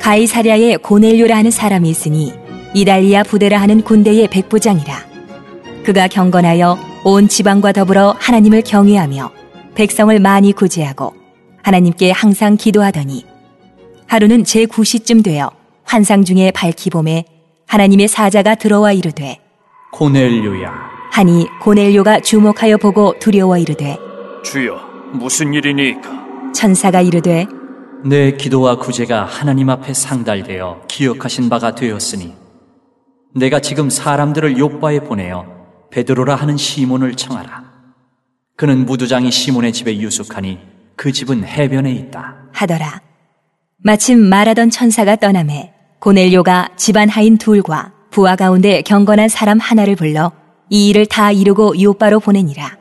가이사랴에 고넬료라 하는 사람이 있으니 이달리아 부대라 하는 군대의 백부장이라. 그가 경건하여 온 지방과 더불어 하나님을 경외하며 백성을 많이 구제하고 하나님께 항상 기도하더니 하루는 제9시쯤 되어 환상 중에 밝히 봄에 하나님의 사자가 들어와 이르되 고넬료야 하니 고넬료가 주목하여 보고 두려워 이르되 주여 무슨 일이니까? 천사가 이르되 내 기도와 구제가 하나님 앞에 상달되어 기억하신 바가 되었으니 내가 지금 사람들을 요바에 보내어 베드로라 하는 시몬을 청하라. 그는 무두장이 시몬의 집에 유숙하니 그 집은 해변에 있다 하더라. 마침 말하던 천사가 떠나매 고넬료가 집안 하인 둘과 부하 가운데 경건한 사람 하나를 불러 이 일을 다 이루고 요바로 보내니라.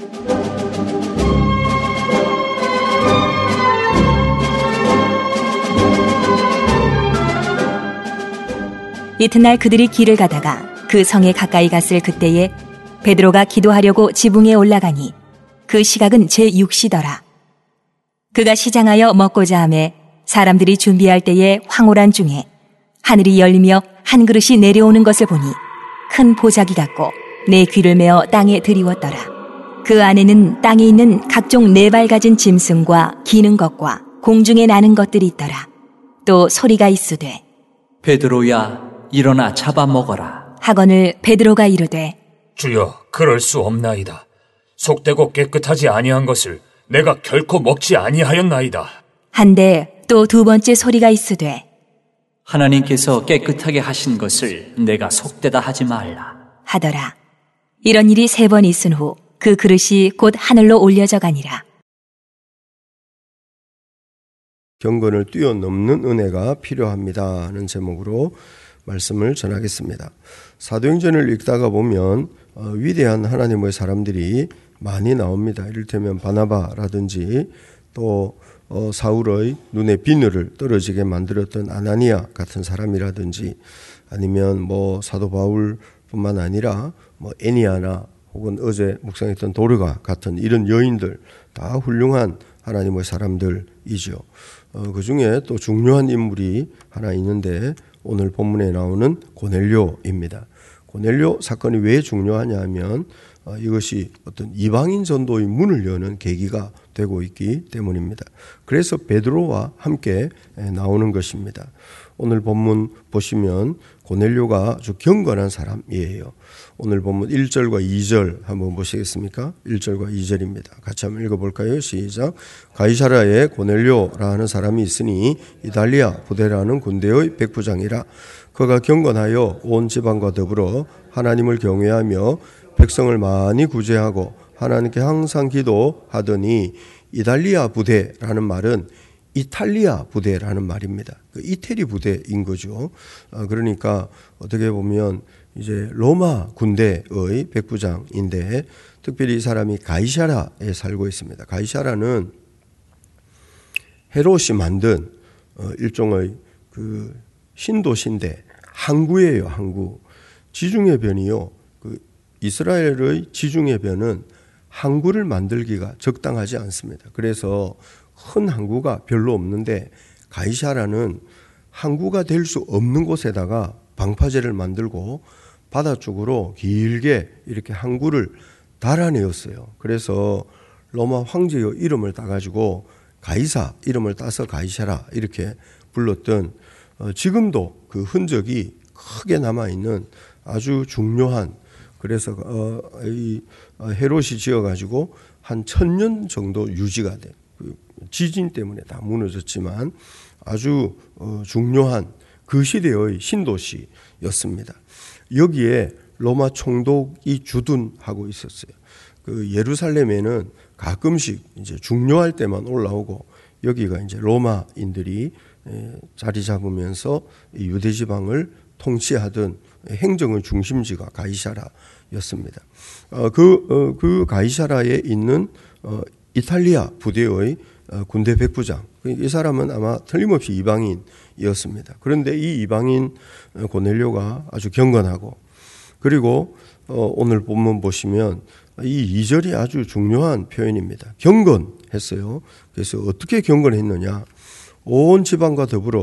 이튿날 그들이 길을 가다가 그 성에 가까이 갔을 그때에 베드로가 기도하려고 지붕에 올라가니 그 시각은 제6시더라. 그가 시장하여 먹고자 하매 사람들이 준비할 때에 황홀한 중에 하늘이 열리며 한 그릇이 내려오는 것을 보니 큰 보자기 같고 내 귀를 메어 땅에 들이웠더라. 그 안에는 땅에 있는 각종 네 발 가진 짐승과 기는 것과 공중에 나는 것들이 있더라. 또 소리가 있으되 베드로야 일어나 잡아먹어라 하거늘 베드로가 이르되 주여 그럴 수 없나이다. 속되고 깨끗하지 아니한 것을 내가 결코 먹지 아니하였나이다. 한데 또 두 번째 소리가 있으되 하나님께서 깨끗하게 하신 것을 내가 속되다 하지 말라 하더라. 이런 일이 3번 있은 후 그 그릇이 곧 하늘로 올려져 가니라. 경건을 뛰어넘는 은혜가 필요합니다 하는 제목으로 말씀을 전하겠습니다. 사도행전을 읽다가 보면 위대한 하나님의 사람들이 많이 나옵니다. 이를테면 바나바라든지 또 사울의 눈에 비늘을 떨어지게 만들었던 아나니아 같은 사람이라든지 아니면 사도 바울뿐만 아니라 애니아나 혹은 어제 묵상했던 도르가 같은 이런 여인들 다 훌륭한 하나님의 사람들이죠. 그 중에 또 중요한 인물이 하나 있는데 오늘 본문에 나오는 고넬료입니다. 고넬료 사건이 왜 중요하냐 하면 이것이 어떤 이방인 전도의 문을 여는 계기가 되고 있기 때문입니다. 그래서 베드로와 함께 나오는 것입니다. 오늘 본문 보시면 고넬료가 아주 경건한 사람이에요. 오늘 본문 1절과 2절 한번 보시겠습니까? 1절과 2절입니다. 같이 한번 읽어볼까요? 시작. 가이사랴에 고넬료라 하는 사람이 있으니 이달리아 부대라는 군대의 백부장이라. 그가 경건하여 온 지방과 더불어 하나님을 경외하며 백성을 많이 구제하고 하나님께 항상 기도하더니 이달리아 부대라는 말은 이탈리아 부대라는 말입니다. 이태리 부대인 거죠. 그러니까 어떻게 보면 이제 로마 군대의 백부장인데 특별히 이 사람이 가이사랴에 살고 있습니다. 가이사랴는 헤롯이 만든 일종의 그 신도시인데 항구예요. 항구. 지중해 변이요. 이스라엘의 지중해 변은 항구를 만들기가 적당하지 않습니다. 그래서 큰 항구가 별로 없는데 가이사랴는 항구가 될 수 없는 곳에다가 방파제를 만들고 바다 쪽으로 길게 이렇게 항구를 달아내었어요. 그래서 로마 황제의 이름을 따가지고 가이사 이름을 따서 가이사랴 이렇게 불렀던 지금도 그 흔적이 크게 남아있는 아주 중요한 그래서 이 헤롯이 지어가지고 한 1000년 정도 유지가 된 지진 때문에 다 무너졌지만 아주 중요한 그 시대의 신도시였습니다. 여기에 로마 총독이 주둔하고 있었어요. 그 예루살렘에는 가끔씩 이제 중요할 때만 올라오고 여기가 이제 로마인들이 자리 잡으면서 유대 지방을 통치하던 행정의 중심지가 가이사랴였습니다. 그 가이사랴에 있는 이탈리아 부대의 군대 백부장, 이 사람은 아마 틀림없이 이방인이었습니다. 그런데 이 이방인 고넬료가 아주 경건하고 그리고 오늘 본문 보시면 이 2절이 아주 중요한 표현입니다. 경건했어요. 그래서 어떻게 경건했느냐? 온 지방과 더불어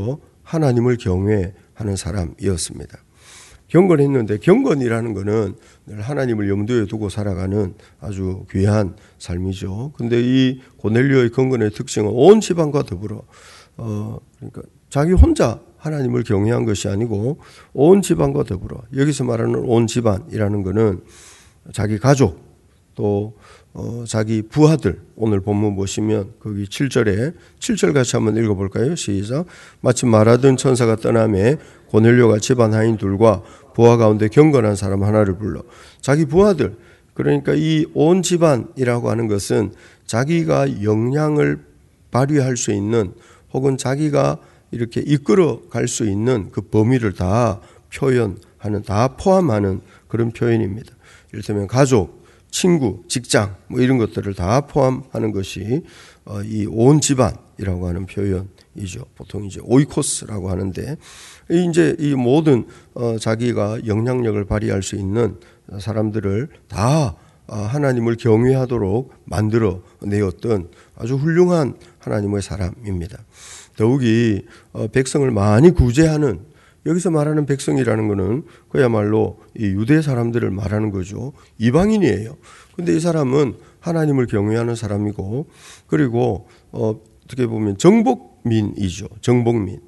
하나님을 경외하는 사람이었습니다. 경건했는데 경건이라는 것은 늘 하나님을 염두에 두고 살아가는 아주 귀한 삶이죠. 근데 이 고넬료의 경건의 특징은 온 집안과 더불어 그러니까 자기 혼자 하나님을 경외한 것이 아니고 온 집안과 더불어, 여기서 말하는 온 집안이라는 것은 자기 가족 또 자기 부하들, 오늘 본문 보시면 거기 7절 같이 한번 읽어볼까요? 시작. 마침 말하던 천사가 떠나매 고넬료가 집안 하인 둘과 부하 가운데 경건한 사람 하나를 불러. 자기 부하들, 그러니까 이 온 집안이라고 하는 것은 자기가 역량을 발휘할 수 있는 혹은 자기가 이렇게 이끌어 갈 수 있는 그 범위를 다 표현하는, 다 포함하는 그런 표현입니다. 이를테면 가족, 친구, 직장 뭐 이런 것들을 다 포함하는 것이 이 온 집안이라고 하는 표현이죠. 보통 이제 오이코스라고 하는데, 이제 이 모든 자기가 영향력을 발휘할 수 있는 사람들을 다 하나님을 경외하도록 만들어 내었던 아주 훌륭한 하나님의 사람입니다. 더욱이 백성을 많이 구제하는, 여기서 말하는 백성이라는 것은 그야말로 이 유대 사람들을 말하는 거죠. 이방인이에요. 근데 이 사람은 하나님을 경외하는 사람이고, 그리고 어떻게 보면 정복민이죠. 정복민.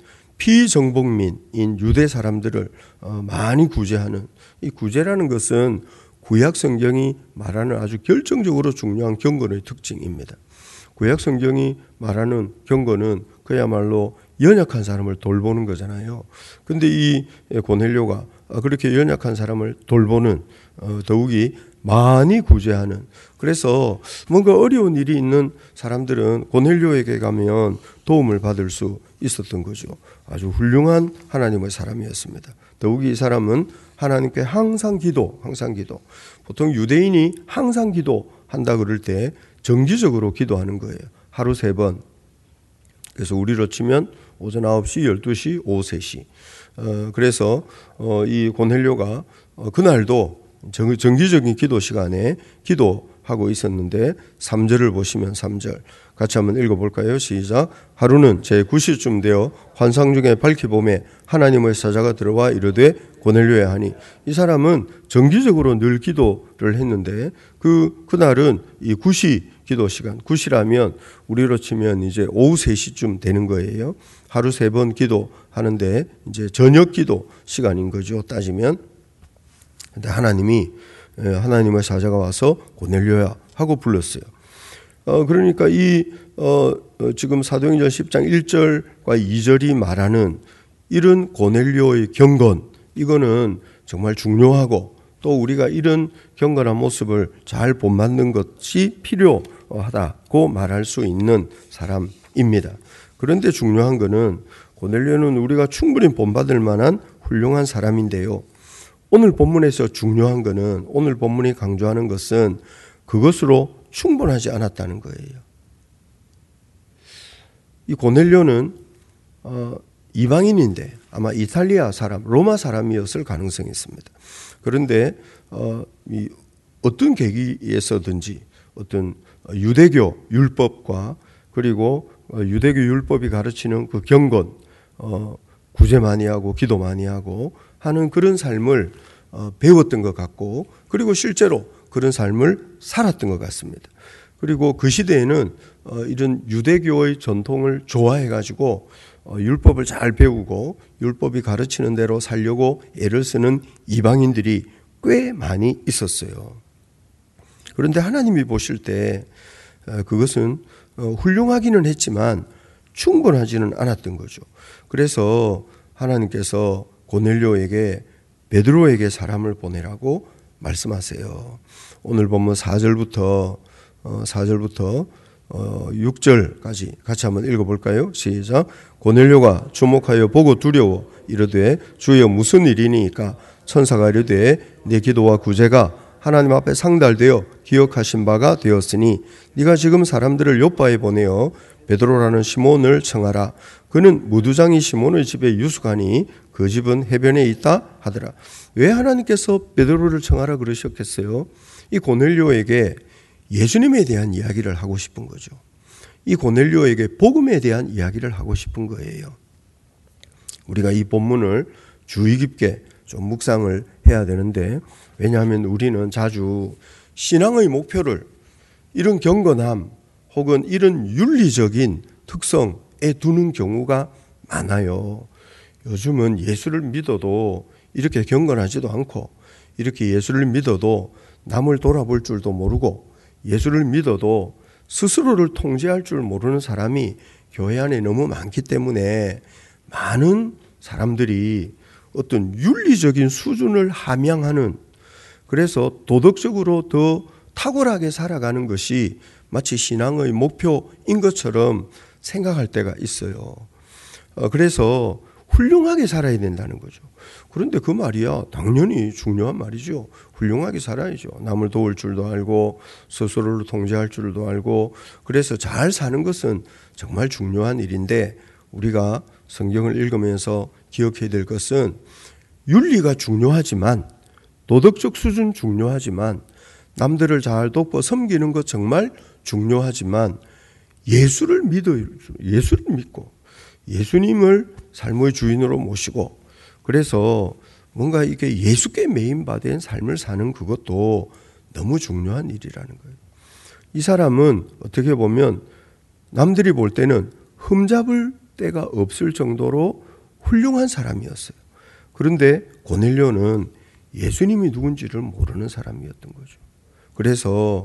피정복민인 유대 사람들을 많이 구제하는, 이 구제라는 것은 구약 성경이 말하는 아주 결정적으로 중요한 경건의 특징입니다. 구약 성경이 말하는 경건은 그야말로 연약한 사람을 돌보는 거잖아요. 근데 이 고넬료가 그렇게 연약한 사람을 돌보는, 더욱이 많이 구제하는, 그래서 뭔가 어려운 일이 있는 사람들은 고넬료에게 가면 도움을 받을 수 있었던 거죠. 아주 훌륭한 하나님의 사람이었습니다. 더욱이 이 사람은 하나님께 항상 기도. 보통 유대인이 항상 기도한다 그럴 때 정기적으로 기도하는 거예요. 하루 3번. 그래서 우리로 치면 오전 9시, 12시, 오후 3시. 그래서 이 고넬료가 그날도 정기적인 기도 시간에 기도하고 있었는데 3절을 보시면 3절 같이 한번 읽어볼까요? 시작. 하루는 제9시쯤 되어 환상 중에 밝히 보매 하나님의 사자가 들어와 이르되 고넬료야 하니, 이 사람은 정기적으로 늘 기도를 했는데 그날은 이 9시 기도 시간, 9시라면 우리로 치면 이제 오후 3시쯤 되는 거예요. 하루 3번 기도하는데 이제 저녁 기도 시간인 거죠, 따지면. 근데 하나님의 사자가 와서 고넬료야 하고 불렀어요. 그러니까 지금 사도행전 10장 1절과 2절이 말하는 이런 고넬료의 경건, 이거는 정말 중요하고 또 우리가 이런 경건한 모습을 잘 본받는 것이 필요하다고 말할 수 있는 사람입니다. 그런데 중요한 것은 고넬료는 우리가 충분히 본받을 만한 훌륭한 사람인데요. 오늘 본문에서 중요한 것은, 오늘 본문이 강조하는 것은 그것으로 충분하지 않았다는 거예요. 이 고넬료는 이방인인데 아마 이탈리아 사람, 로마 사람이었을 가능성이 있습니다. 그런데 어떤 계기에서든지 어떤 유대교 율법과 그리고 유대교 율법이 가르치는 그 경건, 구제 많이 하고 기도 많이 하고 하는 그런 삶을 배웠던 것 같고, 그리고 실제로 그런 삶을 살았던 것 같습니다. 그리고 그 시대에는 이런 유대교의 전통을 좋아해가지고 율법을 잘 배우고 율법이 가르치는 대로 살려고 애를 쓰는 이방인들이 꽤 많이 있었어요. 그런데 하나님이 보실 때 그것은 훌륭하기는 했지만 충분하지는 않았던 거죠. 그래서 하나님께서 고넬료에게 베드로에게 사람을 보내라고 말씀하세요. 오늘 보면 4절부터 6절까지 같이 한번 읽어볼까요? 시작. 고넬료가 주목하여 보고 두려워 이르되 주여 무슨 일이니까? 천사가 이르되 내 기도와 구제가 하나님 앞에 상달되어 기억하신 바가 되었으니 네가 지금 사람들을 요빠에 보내어 베드로라는 시몬을 청하라. 그는 무두장이 시몬의 집에 유숙하니 그 집은 해변에 있다 하더라. 왜 하나님께서 베드로를 청하라 그러셨겠어요? 이 고넬료에게 예수님에 대한 이야기를 하고 싶은 거죠. 이 고넬료에게 복음에 대한 이야기를 하고 싶은 거예요. 우리가 이 본문을 주의 깊게 좀 묵상을 해야 되는데, 왜냐하면 우리는 자주 신앙의 목표를 이런 경건함 혹은 이런 윤리적인 특성에 두는 경우가 많아요. 요즘은 예수를 믿어도 이렇게 경건하지도 않고, 이렇게 예수를 믿어도 남을 돌아볼 줄도 모르고, 예수를 믿어도 스스로를 통제할 줄 모르는 사람이 교회 안에 너무 많기 때문에 많은 사람들이 어떤 윤리적인 수준을 함양하는, 그래서 도덕적으로 더 탁월하게 살아가는 것이 마치 신앙의 목표인 것처럼 생각할 때가 있어요. 그래서 훌륭하게 살아야 된다는 거죠. 그런데 그 말이야 당연히 중요한 말이죠. 훌륭하게 살아야죠. 남을 도울 줄도 알고 스스로를 통제할 줄도 알고, 그래서 잘 사는 것은 정말 중요한 일인데, 우리가 성경을 읽으면서 기억해야 될 것은 윤리가 중요하지만, 도덕적 수준 중요하지만, 남들을 잘 돕고 섬기는 것 정말 중요하지만, 예수를 믿고 예수님을 삶의 주인으로 모시고, 그래서 뭔가 이게 예수께 메인바된 삶을 사는 그것도 너무 중요한 일이라는 거예요. 이 사람은 어떻게 보면 남들이 볼 때는 흠잡을 데가 없을 정도로 훌륭한 사람이었어요. 그런데 고넬료는 예수님이 누군지를 모르는 사람이었던 거죠. 그래서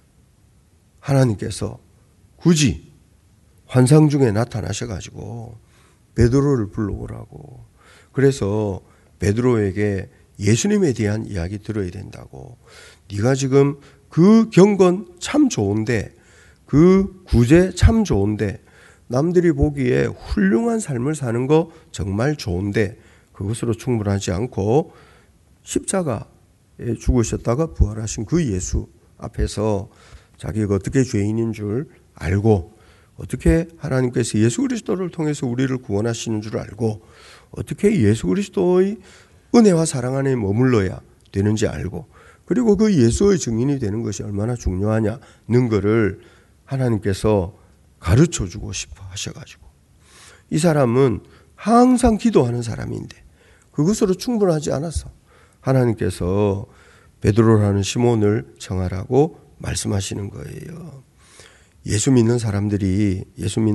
하나님께서 굳이 환상 중에 나타나셔가지고 베드로를 불러오라고, 그래서 베드로에게 예수님에 대한 이야기 들어야 된다고, 네가 지금 그 경건 참 좋은데, 그 구제 참 좋은데, 남들이 보기에 훌륭한 삶을 사는 거 정말 좋은데 그것으로 충분하지 않고 십자가에 죽으셨다가 부활하신 그 예수 앞에서 자기가 어떻게 죄인인 줄 알고, 어떻게 하나님께서 예수 그리스도를 통해서 우리를 구원하시는 줄 알고, 어떻게 예수 그리스도의 은혜와 사랑 안에 머물러야 되는지 알고, 그리고 그 예수의 증인이 되는 것이 얼마나 중요하냐는 것을 하나님께서 가르쳐주고 싶어 하셔가지고, 이 사람은 항상 기도하는 사람인데 그것으로 충분하지 않아서 하나님께서 베드로라는 시몬을 청하라고 말씀하시는 거예요. 예수 믿는 사람들이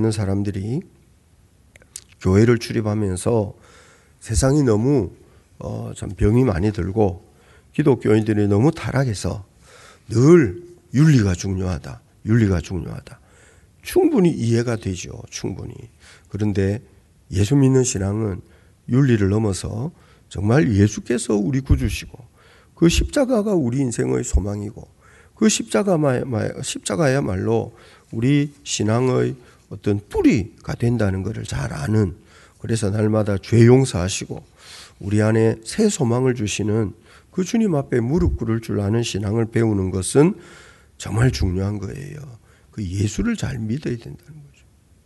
교회를 출입하면서 세상이 너무 참 병이 많이 들고, 기독교인들이 너무 타락해서 늘 윤리가 중요하다. 충분히 이해가 되죠. 충분히. 그런데 예수 믿는 신앙은 윤리를 넘어서 정말 예수께서 우리 구주시고, 그 십자가가 우리 인생의 소망이고, 그 십자가야말로 우리 신앙의 어떤 뿌리가 된다는 것을 잘 아는, 그래서 날마다 죄 용서하시고 우리 안에 새 소망을 주시는 그 주님 앞에 무릎 꿇을 줄 아는 신앙을 배우는 것은 정말 중요한 거예요. 그 예수를 잘 믿어야 된다는 거죠.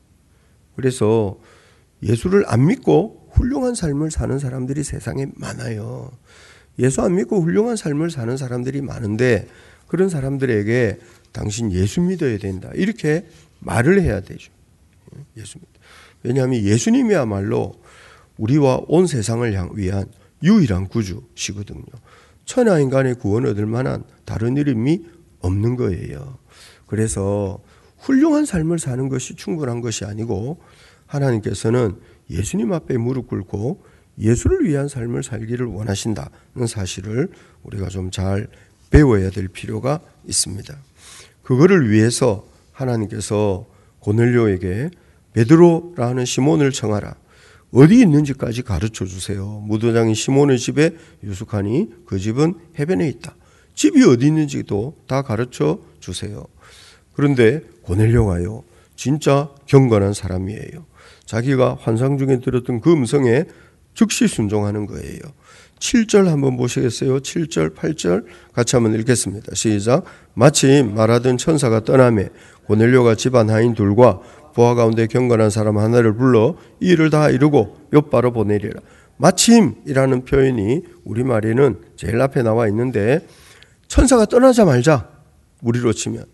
그래서 예수를 안 믿고 훌륭한 삶을 사는 사람들이 세상에 많아요. 예수 안 믿고 훌륭한 삶을 사는 사람들이 많은데, 그런 사람들에게 당신 예수 믿어야 된다, 이렇게 말을 해야 되죠. 예수 믿다. 왜냐하면 예수님이야말로 우리와 온 세상을 위한 유일한 구주시거든요. 천하 인간의 구원 얻을 만한 다른 이름이 없는 거예요. 그래서 훌륭한 삶을 사는 것이 충분한 것이 아니고, 하나님께서는 예수님 앞에 무릎 꿇고 예수를 위한 삶을 살기를 원하신다는 사실을 우리가 좀 잘 배워야 될 필요가 있습니다. 그거를 위해서 하나님께서 고넬료에게 베드로라는 시몬을 청하라, 어디 있는지까지 가르쳐 주세요. 무도장이 시몬의 집에 유숙하니 그 집은 해변에 있다. 집이 어디 있는지도 다 가르쳐 주세요. 그런데 고넬료가요, 진짜 경건한 사람이에요. 자기가 환상 중에 들었던 그 음성에 즉시 순종하는 거예요. 7절 한번 보시겠어요? 7절, 8절 같이 한번 읽겠습니다. 시작. 마침 말하던 천사가 떠나매 고넬료가 집안 하인 둘과 부하 가운데 경건한 사람 하나를 불러 이 일을 다 이루고 욥바로 보내리라. 마침이라는 표현이 우리말에는 제일 앞에 나와 있는데, 천사가 떠나자마자 우리로 치면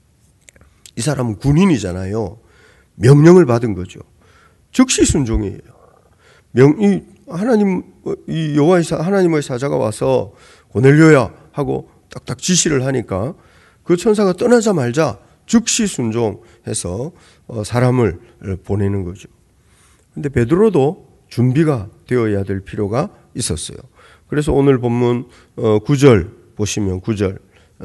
이 사람은 군인이잖아요. 명령을 받은 거죠. 즉시 순종이에요. 이 여호와의 하나님의 사자가 와서 고넬료야 하고 딱딱 지시를 하니까 그 천사가 떠나자마자 즉시 순종해서 사람을 보내는 거죠. 근데 베드로도 준비가 되어야 될 필요가 있었어요. 그래서 오늘 본문 9절 보시면 9절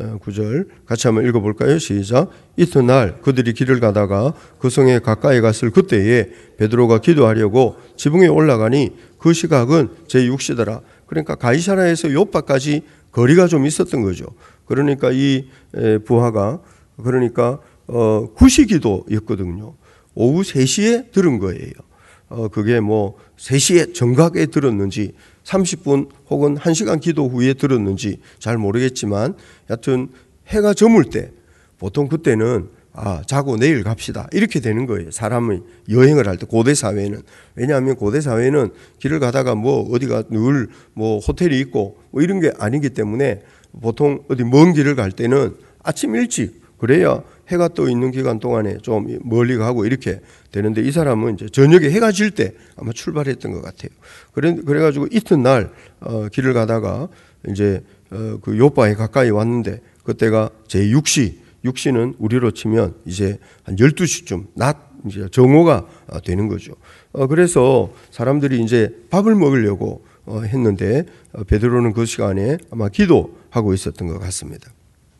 같이 한번 읽어볼까요? 시작. 이튿날 그들이 길을 가다가 그 성에 가까이 갔을 그때에 베드로가 기도하려고 지붕에 올라가니 그 시각은 제6시더라. 그러니까 가이사랴에서 요빠까지 거리가 좀 있었던 거죠. 그러니까 이 부하가 그러니까 9시 기도였거든요. 오후 3시에 들은 거예요. 그게 뭐 3시에 정각에 들었는지 30분 혹은 1시간 기도 후에 들었는지 잘 모르겠지만 여하튼 해가 저물 때 보통 그때는 자고 내일 갑시다 이렇게 되는 거예요. 사람이 여행을 할 때 고대 사회는. 왜냐하면 고대 사회는 길을 가다가 뭐 어디가 늘 뭐 호텔이 있고 뭐 이런 게 아니기 때문에 보통 어디 먼 길을 갈 때는 아침 일찍 그래야 해가 떠 있는 기간 동안에 좀 멀리 가고 이렇게 되는데 이 사람은 이제 저녁에 해가 질 때 아마 출발했던 것 같아요. 그래가지고 이튿날 길을 가다가 이제 그 요빠에 가까이 왔는데 그때가 제6시, 6시는 우리로 치면 이제 한 12시쯤 낮 이제 정오가 되는 거죠. 그래서 사람들이 이제 밥을 먹으려고 했는데 베드로는 그 시간에 아마 기도하고 있었던 것 같습니다.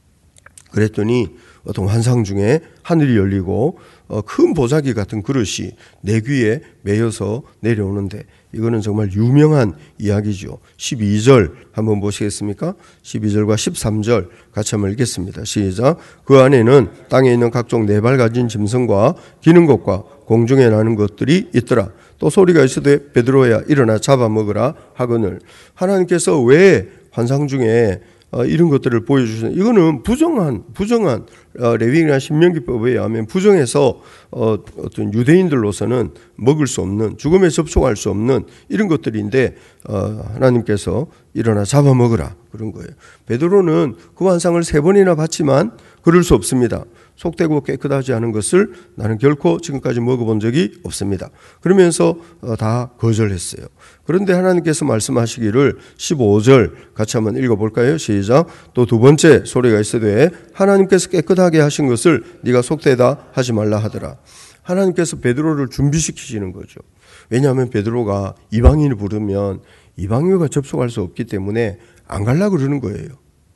그랬더니 어떤 환상 중에 하늘이 열리고 큰 보자기 같은 그릇이 내 귀에 매여서 내려오는데 이거는 정말 유명한 이야기죠. 12절 한번 보시겠습니까? 12절과 13절 같이 한번 읽겠습니다. 시작. 그 안에는 땅에 있는 각종 네 발 가진 짐승과 기는 것과 공중에 나는 것들이 있더라. 또 소리가 있으되 베드로야 일어나 잡아먹으라 하거늘. 하나님께서 왜 환상 중에 이런 것들을 보여주시는 이거는 부정한 레위기나 신명기법에 의하면 부정해서 어떤 유대인들로서는 먹을 수 없는 죽음에 접촉할 수 없는 이런 것들인데 하나님께서 일어나 잡아먹으라 그런 거예요. 베드로는 그 환상을 3번이나 봤지만 그럴 수 없습니다. 속되고 깨끗하지 않은 것을 나는 결코 지금까지 먹어본 적이 없습니다. 그러면서 다 거절했어요. 그런데 하나님께서 말씀하시기를 15절 같이 한번 읽어볼까요? 시작. 또 두 번째 소리가 있으되 하나님께서 깨끗하게 하신 것을 네가 속되다 하지 말라 하더라. 하나님께서 베드로를 준비시키시는 거죠. 왜냐하면 베드로가 이방인을 부르면 이방인과 접촉할 수 없기 때문에 안 가려고 그러는 거예요.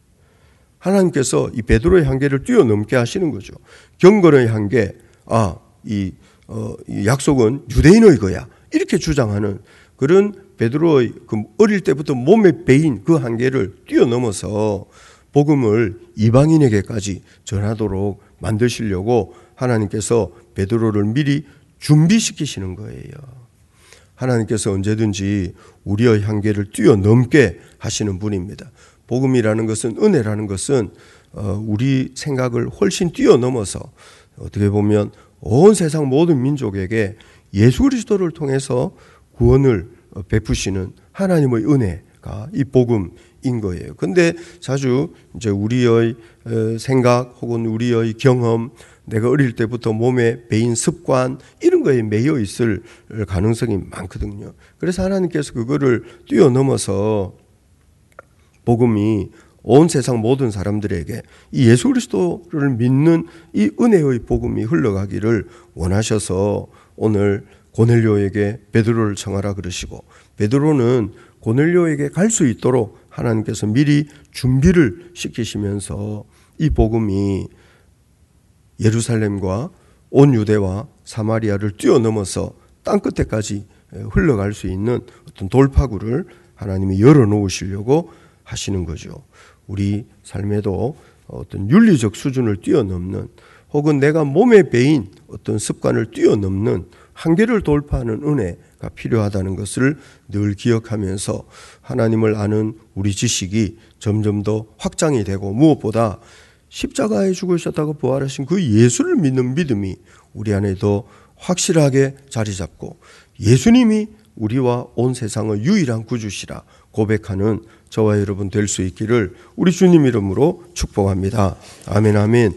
하나님께서 이 베드로의 한계를 뛰어넘게 하시는 거죠. 경건의 한계, 이 약속은 유대인의 거야. 이렇게 주장하는 그런 베드로의 그 어릴 때부터 몸에 배인 그 한계를 뛰어넘어서 복음을 이방인에게까지 전하도록 만드시려고 하나님께서 베드로를 미리 준비시키시는 거예요. 하나님께서 언제든지 우리의 한계를 뛰어넘게 하시는 분입니다. 복음이라는 것은 은혜라는 것은 우리 생각을 훨씬 뛰어넘어서 어떻게 보면 온 세상 모든 민족에게 예수 그리스도를 통해서 구원을 베푸시는 하나님의 은혜가 이 복음인 거예요. 근데 자주 이제 우리의 생각 혹은 우리의 경험, 내가 어릴 때부터 몸에 배인 습관 이런 거에 매여 있을 가능성이 많거든요. 그래서 하나님께서 그거를 뛰어넘어서 복음이 온 세상 모든 사람들에게 이 예수 그리스도를 믿는 이 은혜의 복음이 흘러가기를 원하셔서 오늘 고넬료에게 베드로를 청하라 그러시고 베드로는 고넬료에게 갈 수 있도록 하나님께서 미리 준비를 시키시면서 이 복음이 예루살렘과 온 유대와 사마리아를 뛰어넘어서 땅끝에까지 흘러갈 수 있는 어떤 돌파구를 하나님이 열어놓으시려고 하시는 거죠. 우리 삶에도 어떤 윤리적 수준을 뛰어넘는 혹은 내가 몸에 배인 어떤 습관을 뛰어넘는 한계를 돌파하는 은혜가 필요하다는 것을 늘 기억하면서 하나님을 아는 우리 지식이 점점 더 확장이 되고 무엇보다 십자가에 죽으셨다고 부활하신 그 예수를 믿는 믿음이 우리 안에 더 확실하게 자리 잡고 예수님이 우리와 온 세상의 유일한 구주시라 고백하는 저와 여러분 될 수 있기를 우리 주님 이름으로 축복합니다. 아멘 아멘.